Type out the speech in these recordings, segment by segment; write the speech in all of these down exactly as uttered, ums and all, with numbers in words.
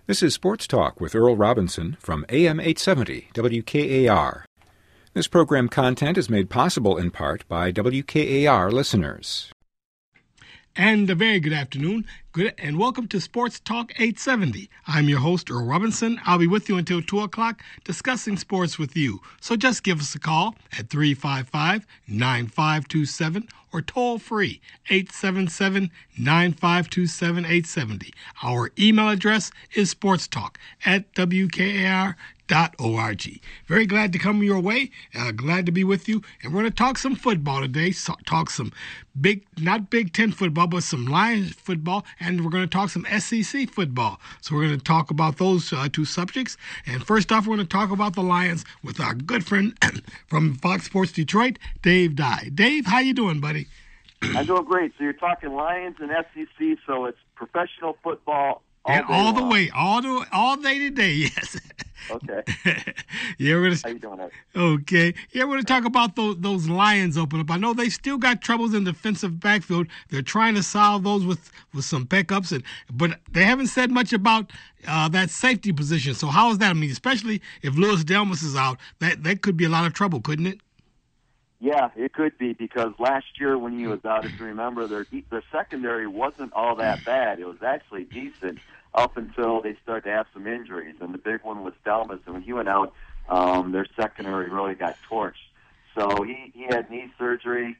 This is Sports Talk with Earl Robinson from A M eight seventy W K A R. This program content is made possible in part by W K A R listeners. And a very good afternoon, good and welcome to Sports Talk eight seventy. I'm your host, Earl Robinson. I'll be with you until two o'clock discussing sports with you. So just give us a call at three five five, nine five two seven or toll free eight seven seven, nine five two seven, eight seven zero. Our email address is sportstalk at W K A R dot org. Very glad to come your way. Uh, glad to be with you. And we're going to talk some football today. So, talk some big, not Big Ten football, but some Lions football. And we're going to talk some S E C football. So we're going to talk about those uh, two subjects. And first off, we're going to talk about the Lions with our good friend from Fox Sports Detroit, Dave Dye. Dave, how you doing, buddy? I'm doing great. So you're talking Lions and S E C, so it's professional football all, and all the long. way, all the all day today, yes. Okay. yeah, we're gonna. How you doing, Ed? Okay. Yeah, we're gonna talk about those those Lions open up. I know they still got troubles in the defensive backfield. They're trying to solve those with, with some pickups, and but they haven't said much about uh, that safety position. So how is that? I mean, especially if Louis Delmas is out, that that could be a lot of trouble, couldn't it? Yeah, it could be, because last year when he was out, if you remember, their their secondary wasn't all that bad. It was actually decent up until they started to have some injuries, and the big one was Delmas. And when he went out, um, their secondary really got torched. So he, he had knee surgery,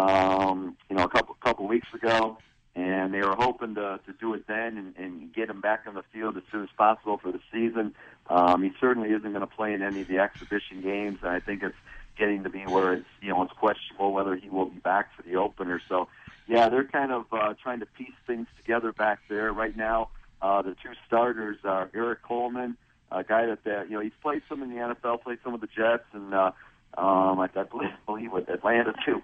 um, you know, a couple couple weeks ago, and they were hoping to, to do it then and, and get him back on the field as soon as possible for the season. Um, he certainly isn't going to play in any of the exhibition games, and I think it's getting to be where it's, you know, it's questionable whether he will be back for the opener. So, yeah, they're kind of uh, trying to piece things together back there right now. Uh, the two starters are Eric Coleman, a guy that, uh, you know, he's played some in the N F L, played some with the Jets, and uh, um, I, I believe, believe with Atlanta too.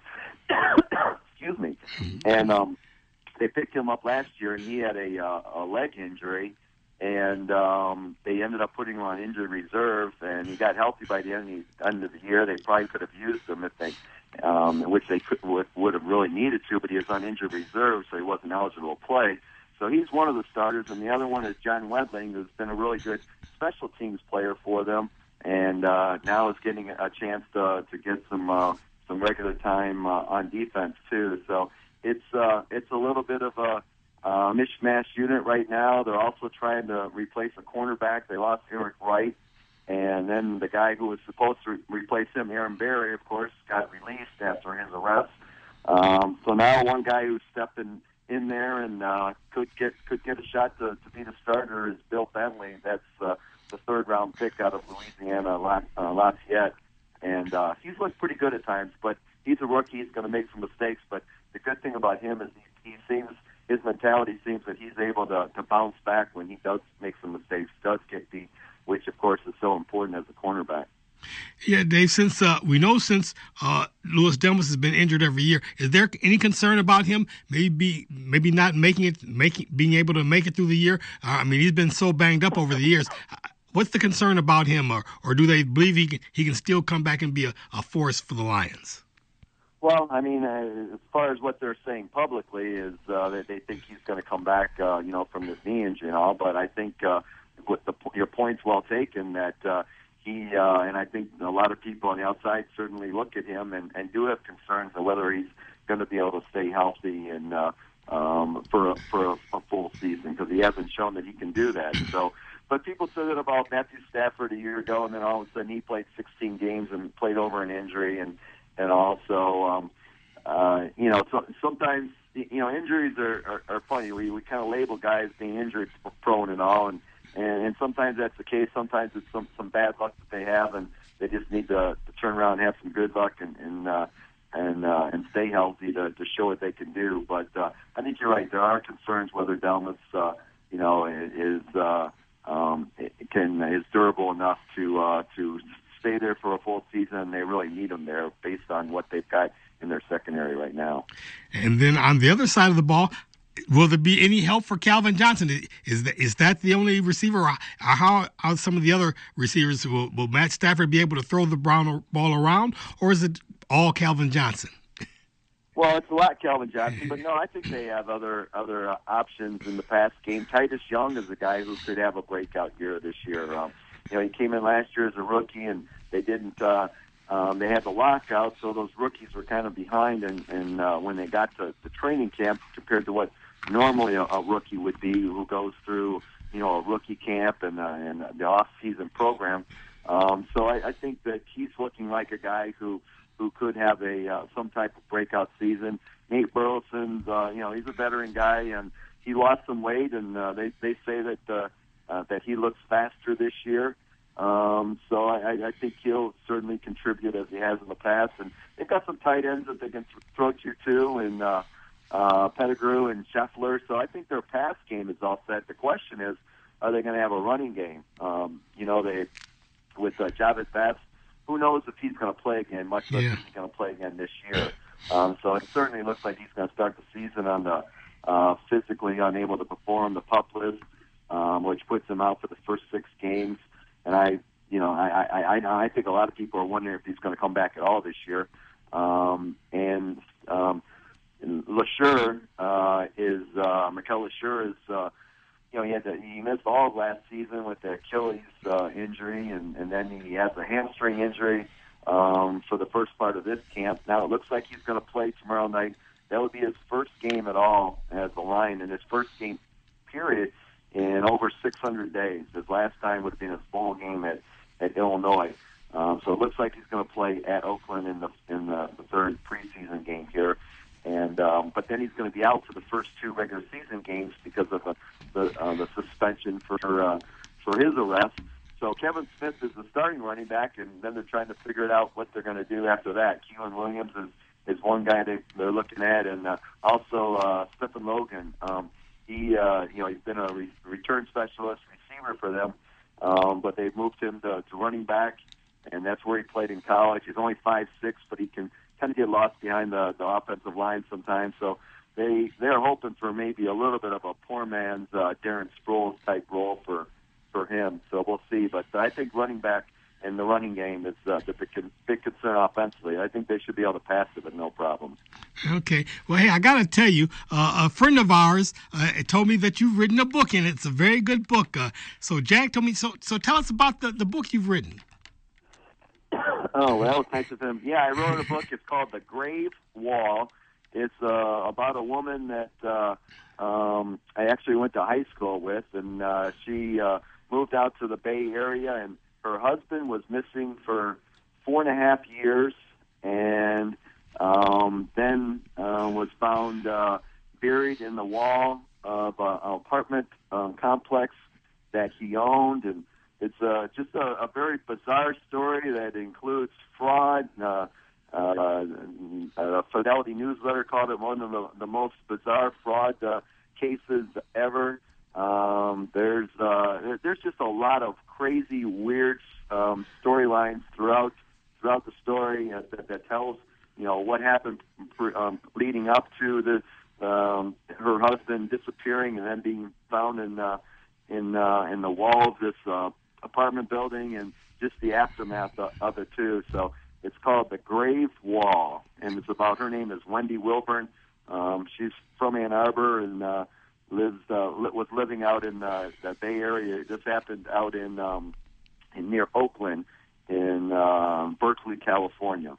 Excuse me. And um, they picked him up last year, and he had a, uh, a leg injury, and um, they ended up putting him on injured reserve, and he got healthy by the end of the, end of the year. They probably could have used him if they, um, which they could, would, would have really needed to, but he was on injured reserve, so he wasn't eligible to play. So he's one of the starters, and the other one is John Wedling, who's been a really good special teams player for them, and uh, now is getting a chance to to get some uh, some regular time uh, on defense too. So it's uh, it's a little bit of a uh, mishmash unit right now. They're also trying to replace a cornerback. They lost Eric Wright, and then the guy who was supposed to re- replace him, Aaron Berry, of course, got released after his arrest. Um, so now one guy who's stepped in. in there and uh, could get could get a shot to, to be the starter is Bill Bentley. That's uh, the third round pick out of Louisiana La- uh, Lafayette, and uh, he's looked pretty good at times. But he's a rookie; he's going to make some mistakes. But the good thing about him is he, he seems his mentality seems that he's able to, to bounce back when he does make some mistakes, does get beat, which of course is so important as a cornerback. Yeah, Dave, since uh, we know since uh, Louis Delmas has been injured every year, is there any concern about him maybe maybe not making it, making being able to make it through the year? Uh, I mean, he's been so banged up over the years. What's the concern about him, or, or do they believe he can, he can still come back and be a, a force for the Lions? Well, I mean, uh, as far as what they're saying publicly is uh, that they think he's going to come back, uh, you know, from this knee injury and all. But I think uh, with the, your point's well taken that uh, he uh, and I think a lot of people on the outside certainly look at him and, and do have concerns on whether he's going to be able to stay healthy and uh, um, for a, for a, a full season, because he hasn't shown that he can do that. So, but people said it about Matthew Stafford a year ago, and then all of a sudden he played sixteen games and played over an injury, and and also um, uh, you know so, sometimes you know injuries are, are, are funny. We we kind of label guys being injury prone and all, and. And, and sometimes that's the case. Sometimes it's some, some bad luck that they have, and they just need to, to turn around and have some good luck and and uh, and, uh, and stay healthy to, to show what they can do. But uh, I think you're right. There are concerns whether Delmas, uh, you know, is uh, um, can is durable enough to uh, to stay there for a full season. They really need him there based on what they've got in their secondary right now. And then on the other side of the ball, will there be any help for Calvin Johnson? Is that, is that the only receiver? Or how are some of the other receivers? Will, will Matt Stafford be able to throw the ball around, or is it all Calvin Johnson? Well, it's a lot, Calvin Johnson, but no, I think they have other other uh, options in the pass game. Titus Young is a guy who could have a breakout year this year. Um, you know, he came in last year as a rookie, and they didn't. Uh, um, they had the lockout, so those rookies were kind of behind, and, and uh, when they got to the training camp compared to what normally a, a rookie would be, who goes through, you know, a rookie camp and uh, and the off-season program. Um, so I, I think that he's looking like a guy who. who could have a uh, some type of breakout season. Nate Burleson's, uh, you know, he's a veteran guy, and he lost some weight, and uh, they they say that uh, uh, that he looks faster this year. Um, so I, I think he'll certainly contribute as he has in the past. And they've got some tight ends that they can th- throw to too, and uh, uh, Pettigrew and Scheffler. So I think their pass game is all set. The question is, are they going to have a running game? Um, you know, they with uh, Javis Babs. Who knows if he's going to play again, much less Yeah. if he's going to play again this year. Um, so it certainly looks like he's going to start the season on the uh, physically unable to perform the PUP list, um, which puts him out for the first six games. And I, you know, I, I, I, I think a lot of people are wondering if he's going to come back at all this year. Um, and um, LeSure uh, is uh, Mikel LeSure is. Uh, You know, he had to, he missed all of last season with the Achilles uh, injury, and, and then he has a hamstring injury um, for the first part of this camp. Now it looks like he's going to play tomorrow night. That would be his first game at all as a Lion, and his first game period in over six hundred days. His last time would have been his bowl game at, at Illinois. Um, so it looks like he's going to play at Oakland in the in the, the third preseason game here. And um, but then he's going to be out for the first two regular season games because of the the, uh, the suspension for uh, for his arrest. So Kevin Smith is the starting running back, and then they're trying to figure out what they're going to do after that. Keelan Williams is, is one guy they, they're looking at, and uh, also uh, Stephen Logan. Um, he uh, you know he's been a re- return specialist receiver for them, um, but they've moved him to, to running back, and that's where he played in college. He's only five six, but he can kind of get lost behind the, the offensive line sometimes. So they they're hoping for maybe a little bit of a poor man's uh, Darren Sproles type role for for him. So we'll see. But I think running back and the running game is uh, the big, big concern offensively. I think they should be able to pass it with no problem. Okay. Well, hey, I got to tell you, uh, a friend of ours uh, told me that you've written a book, and it's a very good book. Uh, so Jack told me, so so tell us about the, the book you've written. Oh, well, that was nice of him. Yeah, I wrote a book. It's called The Grave Wall. It's uh, about a woman that uh, um, I actually went to high school with, and uh, she uh, moved out to the Bay Area, and her husband was missing for four and a half years, and um, then uh, was found uh, buried in the wall of uh, an apartment um, complex that he owned, and it's uh, just a, a very bizarre story that includes fraud. Uh, uh, a Fidelity newsletter called it one of the, the most bizarre fraud uh, cases ever. Um, there's uh, there's just a lot of crazy, weird um, storylines throughout throughout the story uh, that, that tells you know what happened um, leading up to the um, her husband disappearing and then being found in uh, in uh, in the wall of this uh, apartment building, and just the aftermath of, of it too. So it's called The Grave Wall, and it's about, her name is Wendy Wilburn. Um, she's from Ann Arbor and uh, lives uh, li- was living out in uh, the Bay Area. This happened out in um, in near Oakland in uh, Berkeley, California.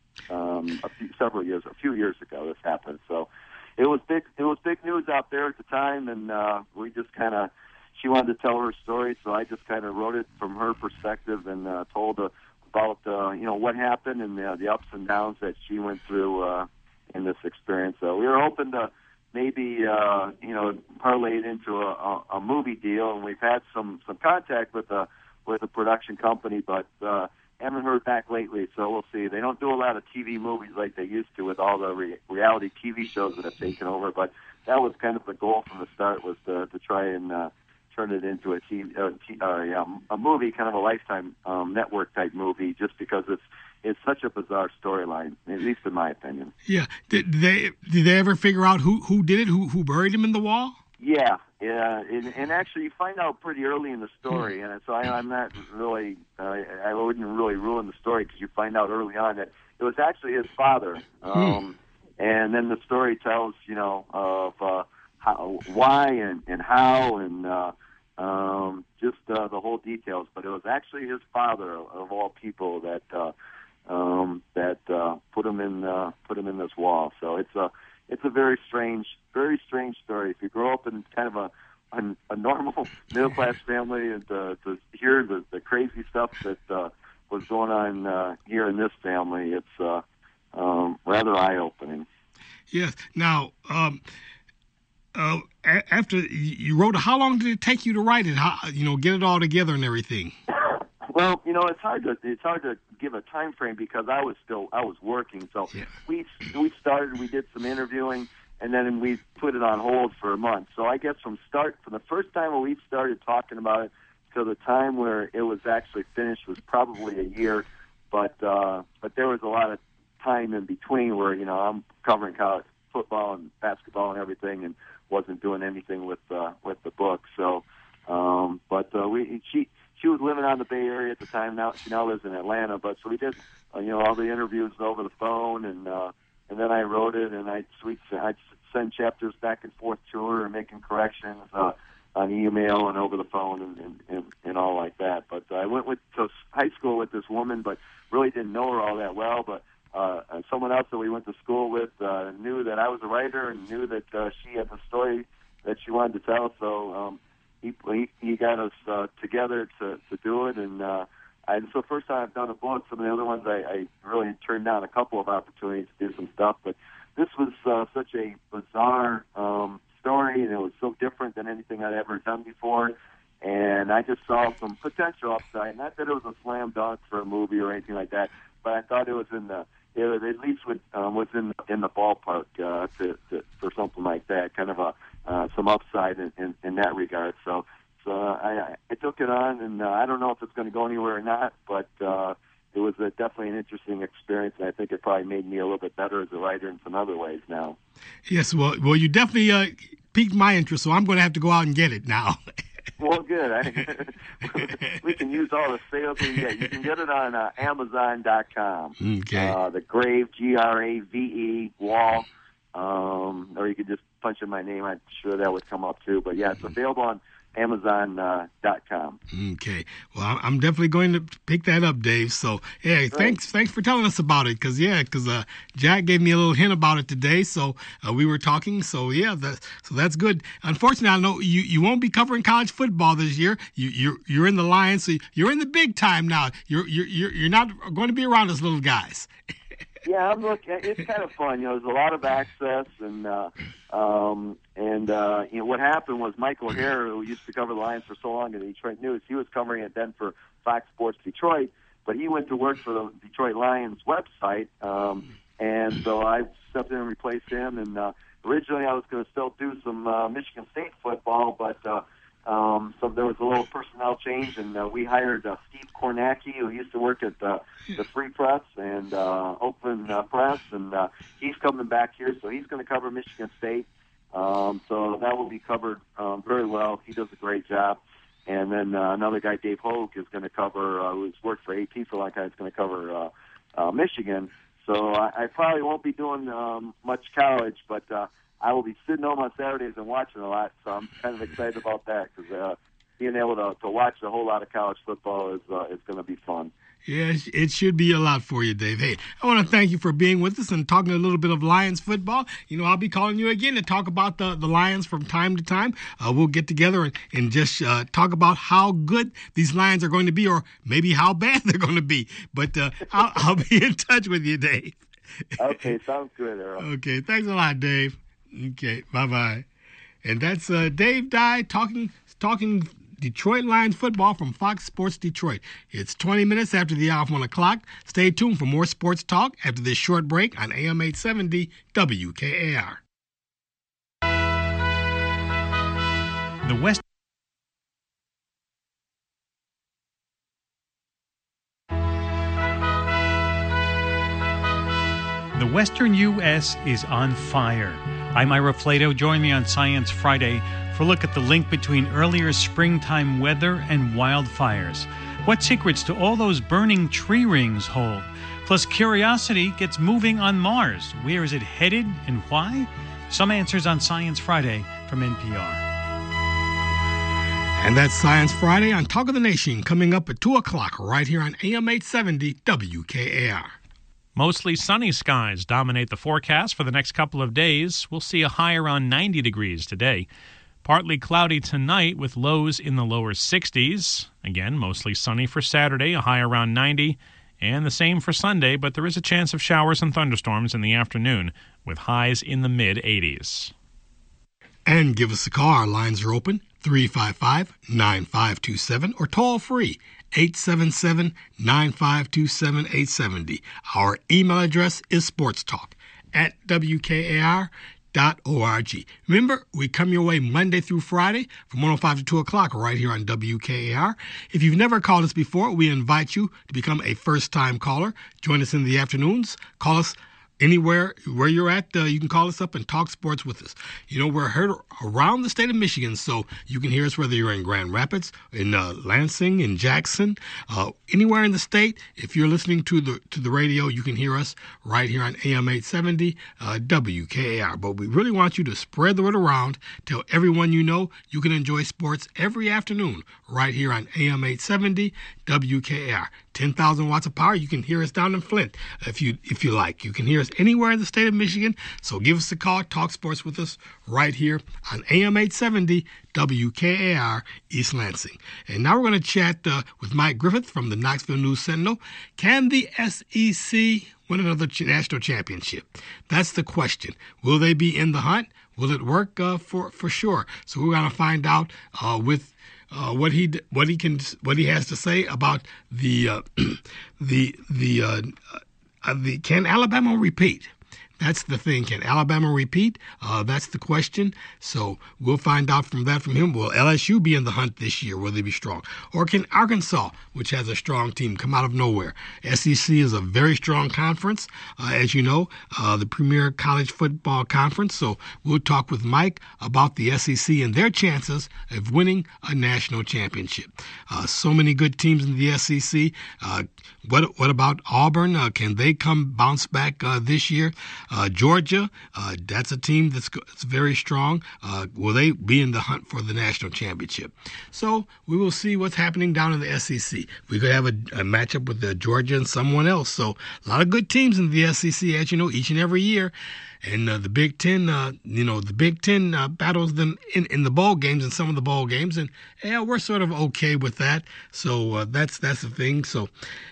Um, a few, several years, a few years ago, this happened. So it was big. It was big news out there at the time, and uh, we just kind of. She wanted to tell her story, so I just kind of wrote it from her perspective and uh, told her about uh, you know what happened and the, the ups and downs that she went through uh, in this experience. So we were hoping to maybe uh, you know parlay it into a, a, a movie deal, and we've had some, some contact with a with a production company, but uh, haven't heard back lately. So we'll see. They don't do a lot of T V movies like they used to with all the re- reality T V shows that have taken over, but that was kind of the goal from the start, was to, to try and uh, turn it into a, T V, uh, t- uh, yeah, a movie, kind of a Lifetime um, network type movie, just because it's it's such a bizarre storyline, at least in my opinion. Yeah. Did they did they ever figure out who, who did it? Who who buried him in the wall? Yeah, yeah, and, and actually you find out pretty early in the story, and so I, I'm not really, uh, I wouldn't really ruin the story because you find out early on that it was actually his father. Um, and then the story tells, you know, of uh, how, why and, and how and uh, um, just uh, the whole details. But it was actually his father, of, of all people, that uh, um, that uh, put him in uh, put him in this wall. So it's a it's a very strange, very strange story. If you grow up in kind of a a, a normal middle class family, and uh, to hear the, the crazy stuff that uh, was going on uh, here in this family, it's uh, um, rather eye opening. Yes. Now, um, uh, a- after you wrote it, how long did it take you to write it? How, you know, get it all together and everything. Well, you know, it's hard to it's hard to give a time frame because I was still I was working. So yeah. we we started, we did some interviewing, and then we put it on hold for a month. So I guess from start from the first time when we started talking about it to the time where it was actually finished was probably a year. But uh, but there was a lot of time in between where, you know, I'm covering college football and basketball and everything, and wasn't doing anything with uh, with the book. So, um, but uh, we she. She was living on the Bay Area at the time. Now she now lives in Atlanta. But so we did, uh, you know, all the interviews over the phone, and uh, and then I wrote it, and I we I'd send chapters back and forth to her, and making corrections uh, on email and over the phone, and, and, and, and all like that. But uh, I went with to high school with this woman, but really didn't know her all that well. But uh, someone else that we went to school with uh, knew that I was a writer, and knew that uh, she had the story that she wanted to tell. So. Um, He, he he got us uh, together to, to do it, and uh, I, so first time I've done a book. Some of the other ones I, I really turned down a couple of opportunities to do some stuff, but this was uh, such a bizarre um, story, and it was so different than anything I'd ever done before, and I just saw some potential upside. Not that it was a slam dunk for a movie or anything like that, but I thought it was in the it was, at least would, um, was in in the ballpark uh, to, to, for something like that, kind of a uh, some upside in, in, in that regard. So, so I, I took it on, and uh, I don't know if it's going to go anywhere or not, but uh, it was a, definitely an interesting experience, and I think it probably made me a little bit better as a writer in some other ways now. Yes, well, well, you definitely uh, piqued my interest, so I'm going to have to go out and get it now. Well, good. I, we can use all the sales we get. You can get it on uh, Amazon dot com. Okay. Uh, the Grave, G R A V E, Wall. Um, or you could just punch in my name. I'm sure that would come up too. But, yeah, it's available on Amazon dot com. Uh, okay. Well, I'm definitely going to pick that up, Dave. So, yeah, Great. thanks thanks for telling us about it. Because, yeah, because uh, Jack gave me a little hint about it today. So uh, we were talking. So, yeah, that, so that's good. Unfortunately, I know you, you won't be covering college football this year. You, you're you're in the Lions. So you're in the big time now. You're, you're, you're, you're not going to be around us little guys. Yeah, I'm looking. It's kind of fun. You know, there's a lot of access, and uh, um, and uh, you know what happened was Michael Hare, who used to cover the Lions for so long in the Detroit News, he was covering it then for Fox Sports Detroit, but he went to work for the Detroit Lions website, um, and so I stepped in and replaced him. And uh, originally, I was going to still do some uh, Michigan State football, but uh, Um, so there was a little personnel change, and uh, we hired uh, Steve Kornacki, who used to work at uh, the Free Press and uh, Open uh, Press, and uh, he's coming back here, so he's going to cover Michigan State. Um, so that will be covered um, very well. He does a great job. And then uh, another guy, Dave Hogue, is going to cover, uh, who's worked for A P for a long time, is going to cover uh, uh, Michigan. So I, I probably won't be doing um, much college, but uh, I will be sitting home on Saturdays and watching a lot, so I'm kind of excited about that because uh, being able to, to watch a whole lot of college football is uh, is going to be fun. Yeah, it should be a lot for you, Dave. Hey, I want to thank you for being with us and talking a little bit of Lions football. You know, I'll be calling you again to talk about the, the Lions from time to time. Uh, we'll get together and, and just uh, talk about how good these Lions are going to be or maybe how bad they're going to be. But uh, I'll, I'll be in touch with you, Dave. Okay, sounds good, Earl. Okay, thanks a lot, Dave. Okay, bye-bye. And that's uh, Dave Dye talking talking Detroit Lions football from Fox Sports Detroit. It's twenty minutes after the hour of one o'clock. Stay tuned for more sports talk after this short break on A M eight seventy W K A R. The West. The Western U S is on fire. I'm Ira Flato. Join me on Science Friday for a look at the link between earlier springtime weather and wildfires. What secrets do all those burning tree rings hold? Plus, curiosity gets moving on Mars. Where is it headed and why? Some answers on Science Friday from N P R. And that's Science Friday on Talk of the Nation, coming up at two o'clock right here on A M eight seventy W K A R. Mostly sunny skies dominate the forecast for the next couple of days. We'll see a high around ninety degrees today. Partly cloudy tonight with lows in the lower sixties. Again, mostly sunny for Saturday, a high around ninety. And the same for Sunday, but there is a chance of showers and thunderstorms in the afternoon with highs in the mid-eighties. And give us a call. Our lines are open, three five five, nine five two seven, or toll free, eight seven seven, nine five two seven, eight seven zero. Our email address is sportstalk at W K A R dot org. Remember, we come your way Monday through Friday from one oh five to two o'clock right here on W K A R. If you've never called us before, we invite you to become a first-time caller. Join us in the afternoons. Call us anywhere where you're at. Uh, you can call us up and talk sports with us. You know, we're heard around the state of Michigan, so you can hear us whether you're in Grand Rapids, in uh, Lansing, in Jackson, uh, anywhere in the state. If you're listening to the to the radio, you can hear us right here on A M eight seventy uh, W K A R. But we really want you to spread the word around. Tell everyone you know you can enjoy sports every afternoon right here on A M eight seventy W K A R. ten thousand watts of power. You can hear us down in Flint if you if you like. You can hear us anywhere in the state of Michigan. So give us a call. Talk sports with us right here on A M eight seventy W K A R East Lansing. And now we're going to chat uh, with Mike Griffith from the Knoxville News Sentinel. Can the S E C win another ch- national championship? That's the question. Will they be in the hunt? Will it work uh, for for sure? So we're going to find out uh, with Uh, what he what he can what he has to say about the uh, the the uh, uh, the can Alabama repeat? That's the thing. Can Alabama repeat? Uh, that's the question. So we'll find out from that from him. Will L S U be in the hunt this year? Will they be strong? Or can Arkansas, which has a strong team, come out of nowhere? S E C is a very strong conference, uh, as you know, uh, the premier college football conference. So we'll talk with Mike about the S E C and their chances of winning a national championship. Uh, so many good teams in the S E C. Uh, what what about Auburn? Uh, can they come bounce back uh, this year? Uh, Georgia, uh, that's a team that's, that's very strong. Uh, will they be in the hunt for the national championship? So we will see what's happening down in the S E C. We could have a, a matchup with uh, Georgia and someone else. So a lot of good teams in the S E C, as you know, each and every year. And uh, the Big Ten, uh, you know, the Big Ten uh, battles them in, in the bowl games and some of the bowl games. And, yeah, we're sort of okay with that. So uh, that's that's the thing. So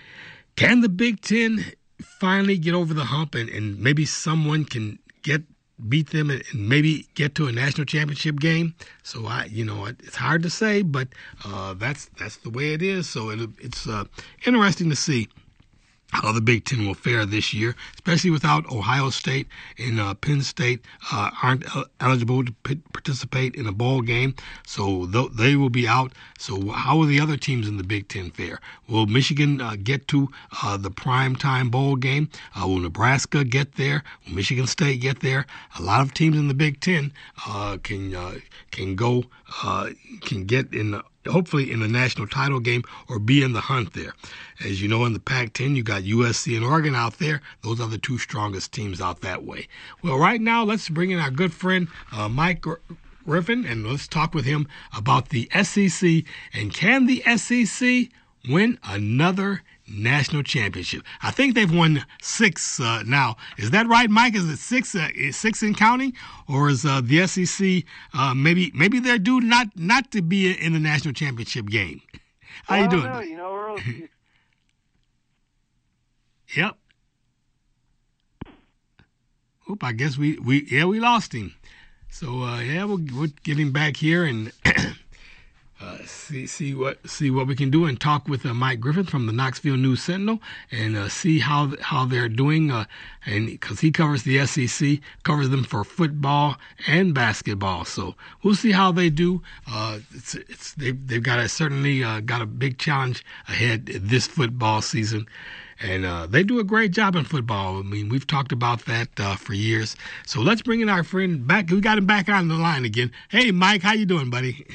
can the Big Ten finally get over the hump and, and maybe someone can get beat them and, and maybe get to a national championship game? So I, you know, it's hard to say, but uh, that's that's the way it is. So it, it's uh, interesting to see how the Big Ten will fare this year, especially without Ohio State and uh, Penn State uh, aren't eligible to p- participate in a bowl game, so th- they will be out. So how will the other teams in the Big Ten fare? Will Michigan uh, get to uh, the primetime bowl game? Uh, will Nebraska get there? Will Michigan State get there? A lot of teams in the Big Ten uh, can uh, can go uh, can get in the hopefully in the national title game or be in the hunt there. As you know, in the Pac ten, you got U S C and Oregon out there. Those are the two strongest teams out that way. Well, right now, let's bring in our good friend uh, Mike Griffin, and let's talk with him about the S E C. And can the S E C win another national championship? I think they've won six uh, now. Is that right, Mike? Is it six? Uh, is six in counting, or is uh, the S E C uh, maybe maybe they're due not not to be in the national championship game? How well, you doing? I don't know. You know, Earl, Yep. Oop, I guess we, we yeah we lost him. So uh, yeah, we'll, we'll get him back here and uh, see see what see what we can do and talk with uh, Mike Griffith from the Knoxville News Sentinel and uh, see how how they're doing. Uh, and because he covers the S E C, covers them for football and basketball. So we'll see how they do. Uh, it's it's they've they've got a certainly uh, got a big challenge ahead this football season. And uh, they do a great job in football. I mean, we've talked about that uh, for years. So let's bring in our friend back. We got him back on the line again. Hey, Mike, how you doing, buddy?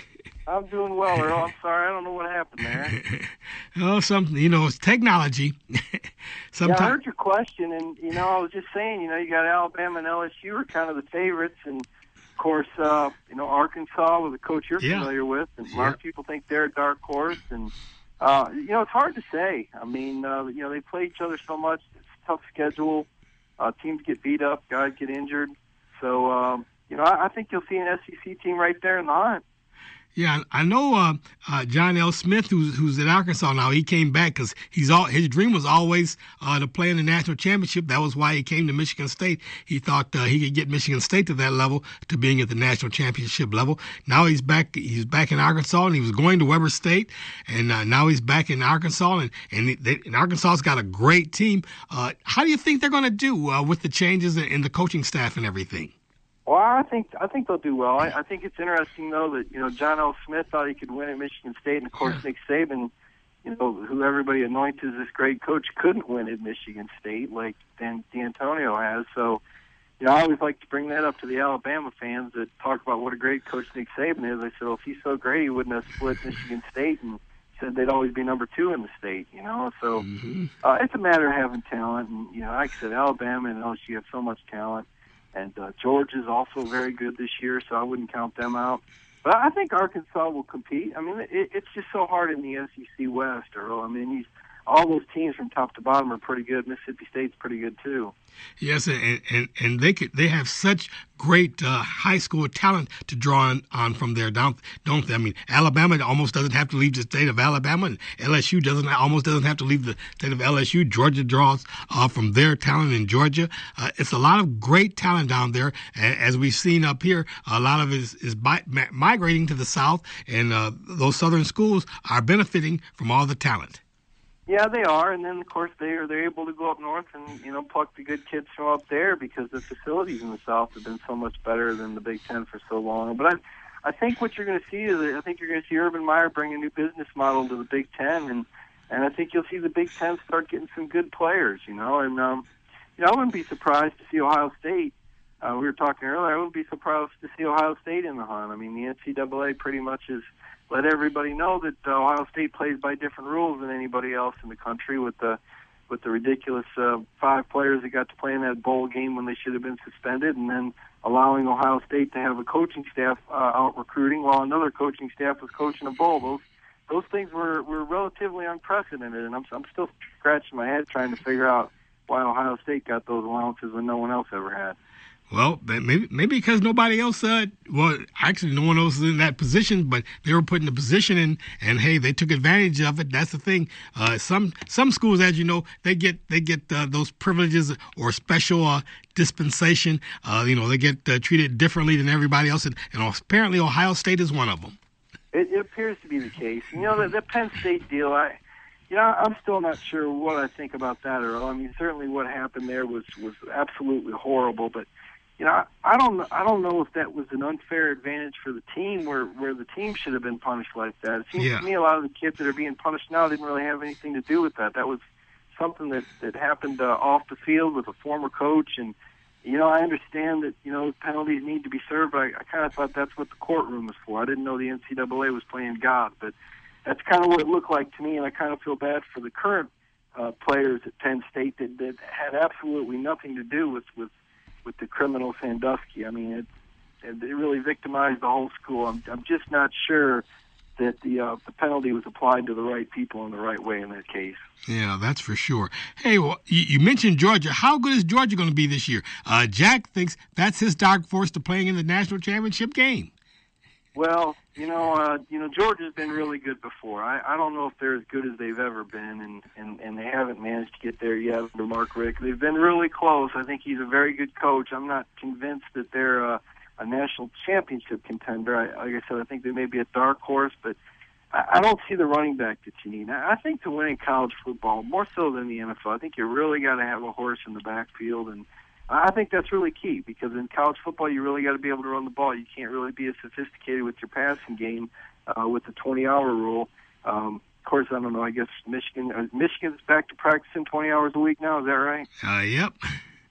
I'm doing well, Earl. I'm sorry, I don't know what happened there. Oh, something, you know, it's technology. Sometimes. Yeah, I heard your question, and, you know, I was just saying, you know, you got Alabama and L S U are kind of the favorites, and, of course, uh, you know, Arkansas with a coach you're yeah. familiar with, and a lot yeah. of people think they're a dark horse, and, uh, you know, it's hard to say. I mean, uh, you know, they play each other so much. It's a tough schedule. Uh, teams get beat up, guys get injured. So, um, you know, I, I think you'll see an S E C team right there in the hunt. Yeah, I know uh, uh, John L. Smith, who's who's at Arkansas now. He came back because he's all his dream was always uh, to play in the national championship. That was why he came to Michigan State. He thought uh, he could get Michigan State to that level, to being at the national championship level. Now he's back. He's back in Arkansas, and he was going to Weber State, and uh, now he's back in Arkansas. And and, they, and Arkansas's got a great team. Uh, how do you think they're going to do uh, with the changes in, in the coaching staff and everything? Well, I think I think they'll do well. I, I think it's interesting though that you know John L. Smith thought he could win at Michigan State, and of course Nick Saban, you know, who everybody anoints as this great coach, couldn't win at Michigan State like Dan D'Antonio has. So, you know, I always like to bring that up to the Alabama fans that talk about what a great coach Nick Saban is. I said, well, if he's so great, he wouldn't have split Michigan State, and said they'd always be number two in the state. You know, so mm-hmm. uh, it's a matter of having talent, and you know, like I said, Alabama and L S U have so much talent. And uh, Georgia's also very good this year, so I wouldn't count them out. But I think Arkansas will compete. I mean, it, it's just so hard in the S E C West, Earl. I mean, he's, all those teams from top to bottom are pretty good. Mississippi State's pretty good, too. Yes, and and, and they could, they have such great uh, high school talent to draw on, on from there, don't, don't they? I mean, Alabama almost doesn't have to leave the state of Alabama, and L S U doesn't almost doesn't have to leave the state of L S U. Georgia draws uh, from their talent in Georgia. Uh, it's a lot of great talent down there, as we've seen up here. A lot of it is, is bi- migrating to the south, and uh, those southern schools are benefiting from all the talent. Yeah, they are, and then of course they are they're able to go up north and you know pluck the good kids from up there because the facilities in the South have been so much better than the Big Ten for so long. But I, I think what you're going to see is I think you're going to see Urban Meyer bring a new business model to the Big Ten, and and I think you'll see the Big Ten start getting some good players. You know, and um, you know I wouldn't be surprised to see Ohio State. Uh, we were talking earlier. I wouldn't be surprised to see Ohio State in the hunt. I mean, the N C double A pretty much is. Let everybody know that uh, Ohio State plays by different rules than anybody else in the country with the with the ridiculous uh, five players that got to play in that bowl game when they should have been suspended, and then allowing Ohio State to have a coaching staff uh, out recruiting while another coaching staff was coaching a bowl. Those those things were, were relatively unprecedented, and I'm I'm still scratching my head trying to figure out why Ohio State got those allowances when no one else ever had. Well, maybe maybe because nobody else, uh, well, actually no one else is in that position, but they were put in the position, and, and hey, they took advantage of it. That's the thing. Uh, some some schools, as you know, they get they get uh, those privileges or special uh, dispensation. Uh, you know, they get uh, treated differently than everybody else, and, and apparently Ohio State is one of them. It, it appears to be the case. You know, the, the Penn State deal, I. You know, I'm still not sure what I think about that, Earl. I mean, certainly what happened there was, was absolutely horrible, but you know, I don't I don't know if that was an unfair advantage for the team where, where the team should have been punished like that. It seems yeah. to me a lot of the kids that are being punished now didn't really have anything to do with that. That was something that, that happened uh, off the field with a former coach. And, you know, I understand that, you know, penalties need to be served, but I, I kind of thought that's what the courtroom was for. I didn't know the N C double A was playing God, but that's kind of what it looked like to me, and I kind of feel bad for the current uh, players at Penn State that, that had absolutely nothing to do with, with with the criminal Sandusky. I mean, it, it really victimized the whole school. I'm, I'm just not sure that the uh, the penalty was applied to the right people in the right way in that case. Yeah, that's for sure. Hey, well, you, you mentioned Georgia. How good is Georgia going to be this year? Uh, Jack thinks that's his dark horse to playing in the national championship game. Well, you know, uh, you know, Georgia's been really good before. I, I don't know if they're as good as they've ever been, and, and, and they haven't managed to get there yet under Mark Richt. They've been really close. I think he's a very good coach. I'm not convinced that they're uh, a national championship contender. I, like I said, I think they may be a dark horse, but I, I don't see the running back that you need. I think to win in college football, more so than the N F L, I think you really got to have a horse in the backfield, and I think that's really key because in college football, you really got to be able to run the ball. You can't really be as sophisticated with your passing game uh, with the twenty-hour rule. Um, of course, I don't know. I guess Michigan uh, Michigan's back to practicing twenty hours a week now. Is that right? Uh, yep.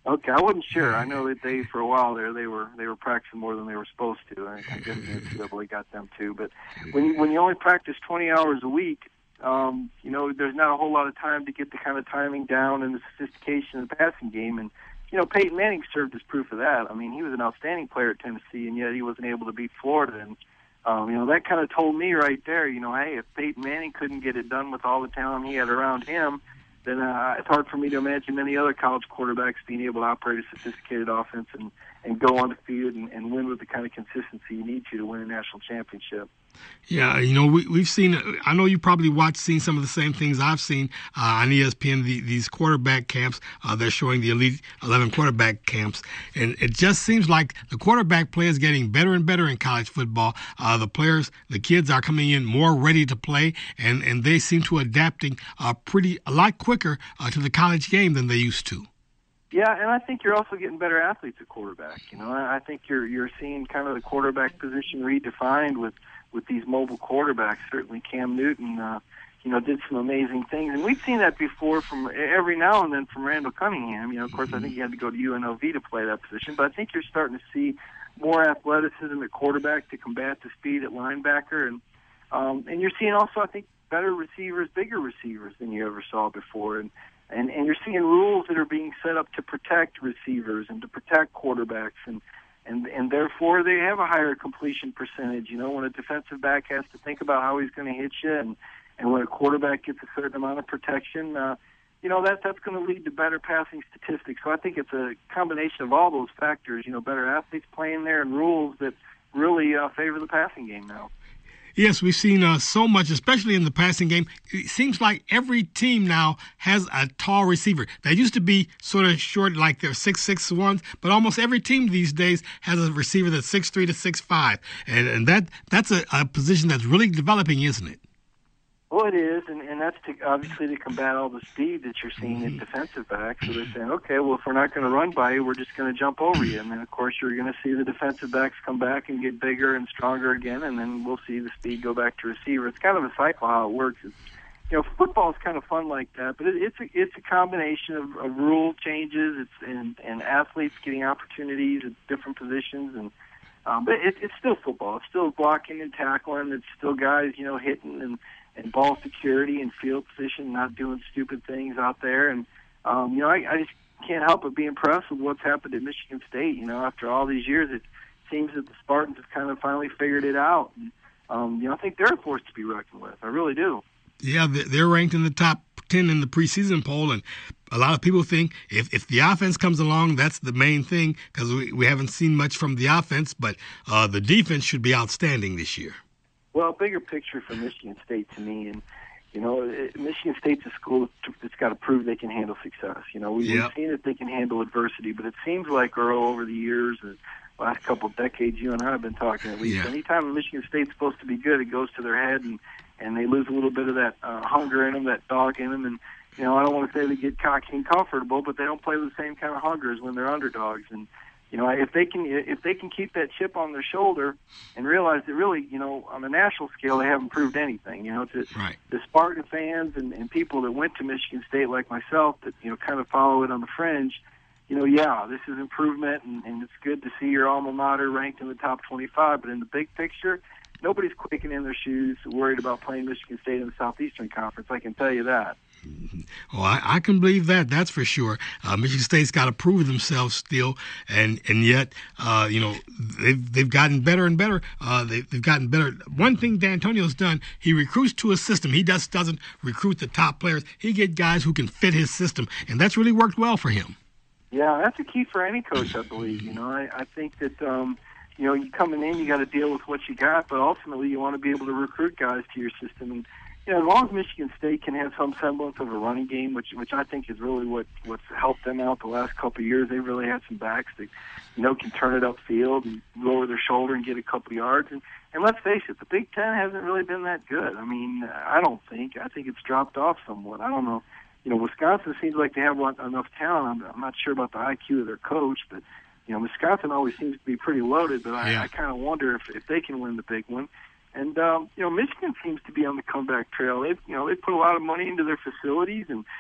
Okay, I wasn't sure. I know that they, for a while there, they were they were practicing more than they were supposed to. I, I guess the N C double A got them too. But when you, when you only practice twenty hours a week, um, you know, there's not a whole lot of time to get the kind of timing down and the sophistication of the passing game. And you know, Peyton Manning served as proof of that. I mean, he was an outstanding player at Tennessee, and yet he wasn't able to beat Florida. And um, you know, that kind of told me right there, you know, hey, if Peyton Manning couldn't get it done with all the talent he had around him, then uh, it's hard for me to imagine many other college quarterbacks being able to operate a sophisticated offense and, and go on the field and, and win with the kind of consistency you need to to win a national championship. Yeah, you know, we, we've seen, I know you probably watched, seen some of the same things I've seen uh, on E S P N, the, these quarterback camps. Uh, they're showing the Elite eleven quarterback camps. And it just seems like the quarterback play is getting better and better in college football. Uh, the players, the kids are coming in more ready to play, and, and they seem to adapting uh, pretty, a lot quicker uh, to the college game than they used to. Yeah, and I think you're also getting better athletes at quarterback. You know, I think you're you're seeing kind of the quarterback position redefined with, with these mobile quarterbacks. Certainly Cam Newton, uh, you know, did some amazing things. And we've seen that before from every now and then from Randall Cunningham. You know, of course, I think he had to go to U N L V to play that position. But I think you're starting to see more athleticism at quarterback to combat the speed at linebacker. And, um, and you're seeing also, I think, better receivers, bigger receivers than you ever saw before. And And, and you're seeing rules that are being set up to protect receivers and to protect quarterbacks, and, and, and therefore they have a higher completion percentage. You know, when a defensive back has to think about how he's going to hit you, and, and when a quarterback gets a certain amount of protection, uh, you know, that that's going to lead to better passing statistics. So I think it's a combination of all those factors, you know, better athletes playing there and rules that really uh, favor the passing game now. Yes, we've seen uh, so much, especially in the passing game. It seems like every team now has a tall receiver. They used to be sort of short, like they're six six ones, but almost every team these days has a receiver that's six three to six five, and and that that's a, a position that's really developing, isn't it? Well, it is, and, and that's to, obviously to combat all the speed that you're seeing in defensive backs. So they're saying, okay, well, if we're not going to run by you, we're just going to jump over you. And then, of course, you're going to see the defensive backs come back and get bigger and stronger again, and then we'll see the speed go back to receiver. It's kind of a cycle how it works. It's, you know, football is kind of fun like that, but it, it's a, it's a combination of, of rule changes it's, and, and athletes getting opportunities at different positions. And um, but it, it's still football. It's still blocking and tackling. It's still guys, you know, hitting and and ball security and field position, not doing stupid things out there. And, um, you know, I, I just can't help but be impressed with what's happened at Michigan State. You know, after all these years, it seems that the Spartans have kind of finally figured it out. And, um, you know, I think they're a force to be reckoned with. I really do. Yeah, they're ranked in the top ten in the preseason poll, and a lot of people think if, if the offense comes along, that's the main thing, because we, we haven't seen much from the offense, but uh, the defense should be outstanding this year. Well, bigger picture for Michigan State to me, and you know, Michigan State's a school that's got to prove they can handle success. You know, we've yep. seen that they can handle adversity, but it seems like, Earl, over the years, the last couple of decades, you and I have been talking at least. Yeah. Anytime Michigan State's supposed to be good, it goes to their head, and and they lose a little bit of that uh, hunger in them, that dog in them, and you know, I don't want to say they get cocky and comfortable, but they don't play with the same kind of hunger as when they're underdogs. And you know, if they can if they can keep that chip on their shoulder and realize that really, you know, on a national scale, they haven't proved anything. You know, to right. the Spartan fans and, and people that went to Michigan State like myself that, you know, kind of follow it on the fringe, you know, yeah, this is improvement, and, and it's good to see your alma mater ranked in the top twenty-five. But in the big picture, nobody's quaking in their shoes worried about playing Michigan State in the Southeastern Conference. I can tell you that. Well, I, I can believe that. That's for sure. Uh, Michigan State's got to prove themselves still, and and yet, uh, you know, they've they've gotten better and better. Uh, they, they've gotten better. One thing D'Antonio's done, he recruits to a system. He just doesn't recruit the top players. He gets guys who can fit his system, and that's really worked well for him. Yeah, that's a key for any coach, I believe. You know, I, I think that. Um, You know, you coming in, you got to deal with what you got, but ultimately you want to be able to recruit guys to your system. And you know, as long as Michigan State can have some semblance of a running game, which which I think is really what what's helped them out the last couple of years. They really had some backs that, you know, can turn it upfield and lower their shoulder and get a couple yards. And and let's face it, the Big Ten hasn't really been that good. I mean, I don't think. I think it's dropped off somewhat. I don't know. You know, Wisconsin seems like they have enough talent. I'm, I'm not sure about the I Q of their coach, but you know, Wisconsin always seems to be pretty loaded, but I, yeah. I kind of wonder if, if they can win the big one. And, um, you know, Michigan seems to be on the comeback trail. They've, you know, they put a lot of money into their facilities, and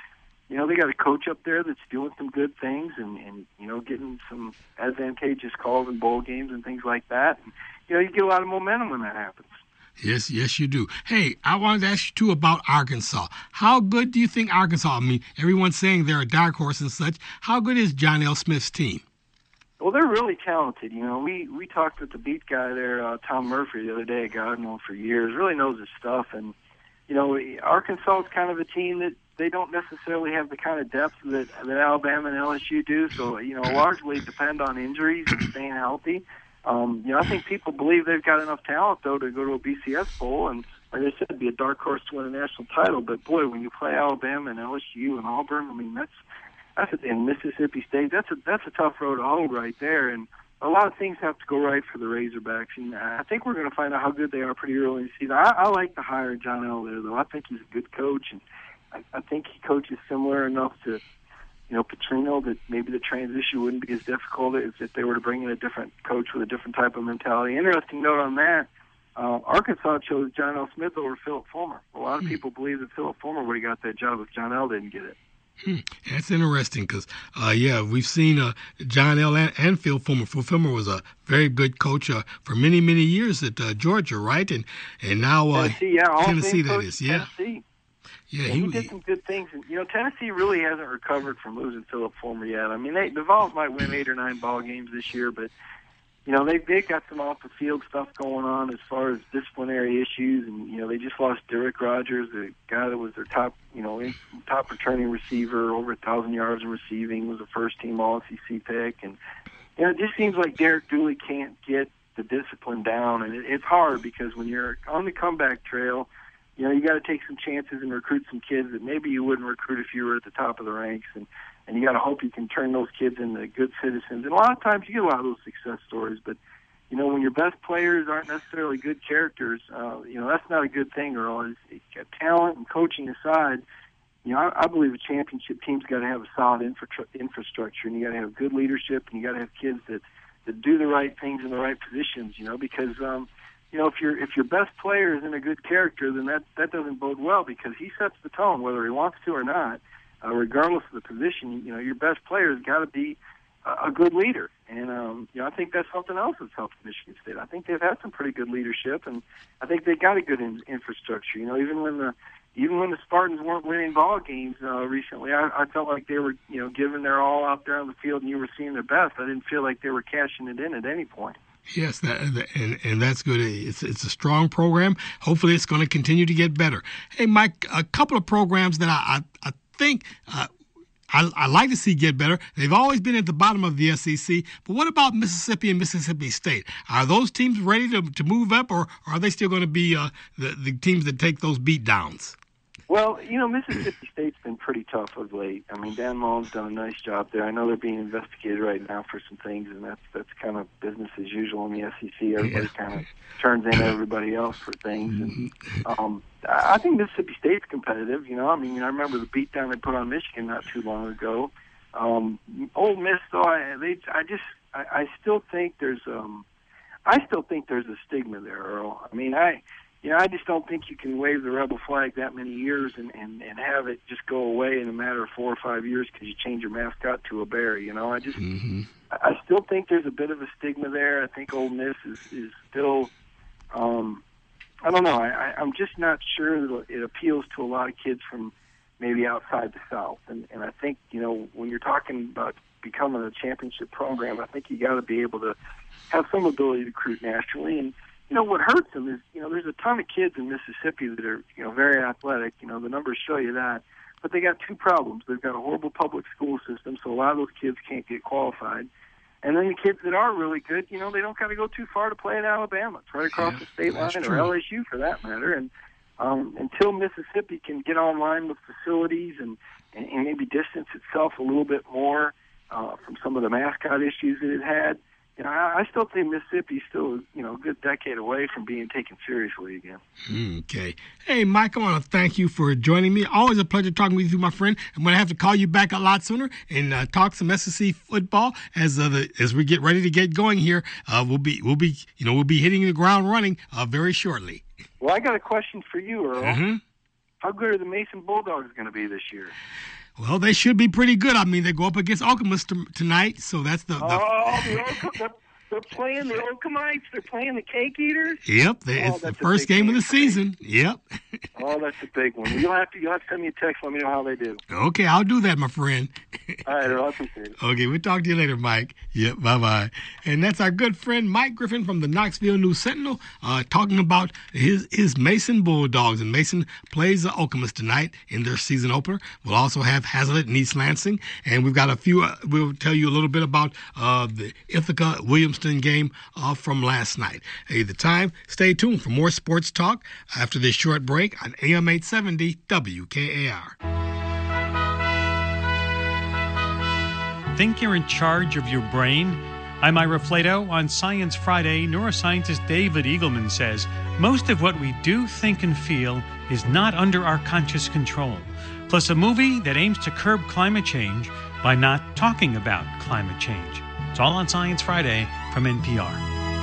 you know, they got a coach up there that's doing some good things and, and you know, getting some advantageous calls in bowl games and things like that. And, you know, you get a lot of momentum when that happens. Yes, yes, you do. Hey, I wanted to ask you, too, about Arkansas. How good do you think Arkansas, I mean, everyone's saying they're a dark horse and such. How good is John L. Smith's team? Well, they're really talented. You know, we, we talked with the beat guy there, uh, Tom Murphy, the other day, a guy I've known for years, really knows his stuff. And, you know, Arkansas is kind of a team that they don't necessarily have the kind of depth that, that Alabama and L S U do. So, you know, largely depend on injuries and staying healthy. Um, you know, I think people believe they've got enough talent, though, to go to a B C S Bowl and, like I said, be a dark horse to win a national title. But, boy, when you play Alabama and L S U and Auburn, I mean, that's that's a, and Mississippi State, that's a that's a tough road to hold right there. And a lot of things have to go right for the Razorbacks. And I think we're going to find out how good they are pretty early in the season. I, I like the hire of John L. there, though. I think he's a good coach, and I, I think he coaches similar enough to – you know, Petrino, that maybe the transition wouldn't be as difficult as if they were to bring in a different coach with a different type of mentality. Interesting note on that, uh, Arkansas chose John L. Smith over Philip Fulmer. A lot of hmm. people believe that Philip Fulmer would have got that job if John L. didn't get it. Hmm. That's interesting because, uh, yeah, we've seen uh, John L. and, and Phil Fulmer. Phil Fulmer was a very good coach uh, for many, many years at uh, Georgia, right? And and now uh, Tennessee, yeah, all Tennessee, that is, yeah. Tennessee. Yeah, he, he did some good things. And, you know, Tennessee really hasn't recovered from losing Philip Fulmer yet. I mean, they, the Vols might win eight or nine ball games this year, but, you know, they, they've got some off-the-field stuff going on as far as disciplinary issues. And, you know, they just lost Derek Rogers, the guy that was their top, you know, top returning receiver, over one thousand yards in receiving, was a first-team All S E C pick. And, you know, it just seems like Derek Dooley can't get the discipline down. And it, it's hard because when you're on the comeback trail, you know, you got to take some chances and recruit some kids that maybe you wouldn't recruit if you were at the top of the ranks, and, and you got to hope you can turn those kids into good citizens. And a lot of times you get a lot of those success stories, but, you know, when your best players aren't necessarily good characters, uh, you know, that's not a good thing, Earl. It's, it's got talent and coaching aside, you know, I, I believe a championship team's got to have a solid infra- infrastructure, and you got to have good leadership, and you got to have kids that, that do the right things in the right positions, you know, because, um, you know, if your if your best player is in a good character, then that, that doesn't bode well because he sets the tone, whether he wants to or not, uh, regardless of the position. You know, your best player has got to be a, a good leader, and um, you know, I think that's something else that's helped Michigan State. I think they've had some pretty good leadership, and I think they got a good in, infrastructure. You know, even when the even when the Spartans weren't winning ball games uh, recently, I, I felt like they were, you know, giving their all out there on the field, and you were seeing their best. I didn't feel like they were cashing it in at any point. Yes, that, and and that's good. It's it's a strong program. Hopefully, it's going to continue to get better. Hey, Mike, a couple of programs that I I, I think uh, I I like to see get better. They've always been at the bottom of the S E C. But what about Mississippi and Mississippi State? Are those teams ready to to move up, or, or are they still going to be uh, the the teams that take those beat downs? Well, you know, Mississippi State's been pretty tough of late. I mean, Dan Mullen's done a nice job there. I know they're being investigated right now for some things, and that's that's kind of business as usual in the S E C. Everybody yeah. kind of turns in everybody else for things. And um, I think Mississippi State's competitive. You know, I mean, I remember the beatdown they put on Michigan not too long ago. Um, Ole Miss, though, I, they, I just, I, I still think there's, um, I still think there's a stigma there, Earl. I mean, I. You know, I just don't think you can wave the rebel flag that many years and, and, and have it just go away in a matter of four or five years because you change your mascot to a bear. You know, I just, mm-hmm. I still think there's a bit of a stigma there. I think Ole Miss is, is still, um, I don't know. I, I'm just not sure that it appeals to a lot of kids from maybe outside the South. And, and I think, you know, when you're talking about becoming a championship program, I think you got to be able to have some ability to recruit nationally. And, you know, what hurts them is, you know, there's a ton of kids in Mississippi that are, you know, very athletic. You know, the numbers show you that. But they got two problems. They've got a horrible public school system, so a lot of those kids can't get qualified. And then the kids that are really good, you know, they don't got to go too far to play in Alabama. It's right across yeah, the state line, or L S U for that matter. And um, until Mississippi can get online with facilities and, and, and maybe distance itself a little bit more uh, from some of the mascot issues that it had, you know, I, I still think Mississippi's still, you know, a good decade away from being taken seriously again. Okay. Hey, Mike, I want to thank you for joining me. Always a pleasure talking with you, my friend. I'm going to have to call you back a lot sooner and uh, talk some S E C football as uh, the, as we get ready to get going here. Uh, we'll be we'll be you know we'll be hitting the ground running uh, very shortly. Well, I got a question for you, Earl. Mm-hmm. How good are the Mason Bulldogs going to be this year? Well, they should be pretty good. I mean, they go up against Okemos t- tonight, so that's the. the oh, the Oka, they're playing the Okemites. They're playing the Cake Eaters. Yep, they, oh, it's the first game of the season. Yep. Oh, that's a big one. You'll have to you'll have to send me a text. Let me know how they do. Okay, I'll do that, my friend. All right, I'll appreciate it. Okay, we'll talk to you later, Mike. Yep, bye-bye. And that's our good friend Mike Griffin from the Knoxville News Sentinel uh, talking about his, his Mason Bulldogs. And Mason plays the Okemos tonight in their season opener. We'll also have Hazlitt and East Lansing. And we've got a few, uh, we'll tell you a little bit about uh, the Ithaca-Williamston game uh, from last night. Hey, the time, stay tuned for more sports talk after this short break on A M eight seventy W K A R. Think you're in charge of your brain? I'm Ira Flato. On Science Friday, neuroscientist David Eagleman says most of what we do, think, and feel is not under our conscious control. Plus a movie that aims to curb climate change by not talking about climate change. It's all on Science Friday from N P R.